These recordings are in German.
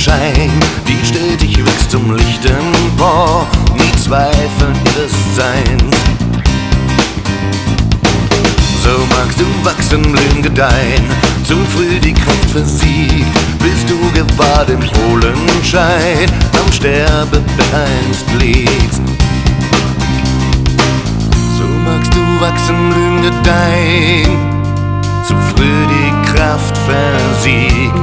Schein, die stetig wächst zum Licht empor, nie zweifeln ihres Seins. So magst du wachsen, blühen, gedeihen, zu früh die Kraft versiegt, bist du gewahrt im hohlen Schein, am Sterbebett einst liegst. So magst du wachsen, blühen, gedeihen, zu früh die Kraft versiegt,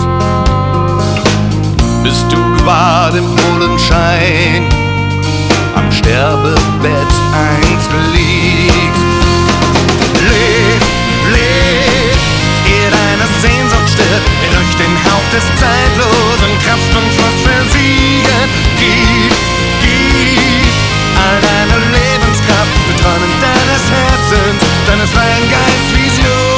bist du gewahrt im hohlen Schein, am Sterbebett einst liegst. Leb, leb, ehe deine Sehnsucht stirbt, ihr durch den Hauch des zeitlosen Kraft und Fluss versiegen. Gib, gib all deine Lebenskraft für Träumen deines Herzens, deines freien Geistes Vision.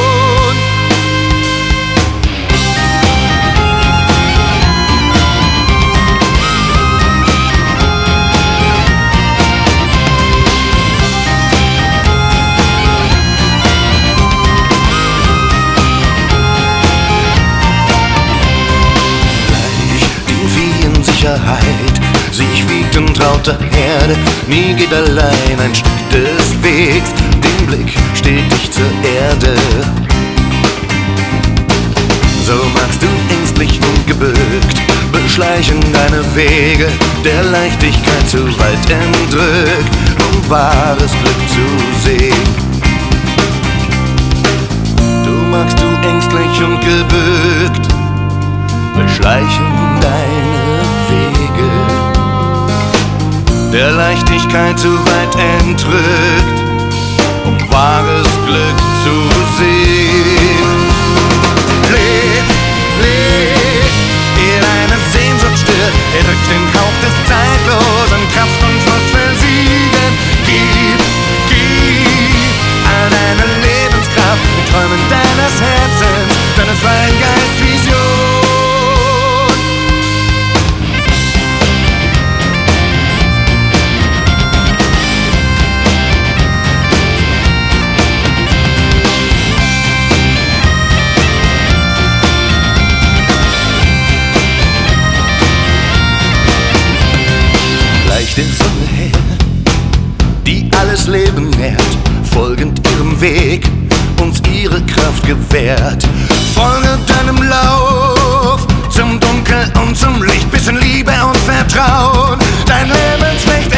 Sich wiegt in trauter Herde, nie geht allein ein Stück des Wegs, den Blick stetig zur Erde. So magst du ängstlich und gebückt beschleichen deine Wege, der Leichtigkeit zu weit entrückt, um wahres Glück zu sehen. Du magst du ängstlich und gebückt beschleichen deine Wege, der Leichtigkeit zu weit entrückt, um wahres Glück zu sehen. Leb, leb, ehe deine Sehnsucht stirbt, er drückt den Hauch des zeitlosen Kraft und Fluss versiegen. Gib, gib all deine Lebenskraft mit Träumen deines Herzens, deines freien Geistes Vision. Der Sonne her, die alles Leben nährt, folgend ihrem Weg uns ihre Kraft gewährt. Folge deinem Lauf zum Dunkel und zum Licht, bis in Liebe und Vertrauen dein Lebenslicht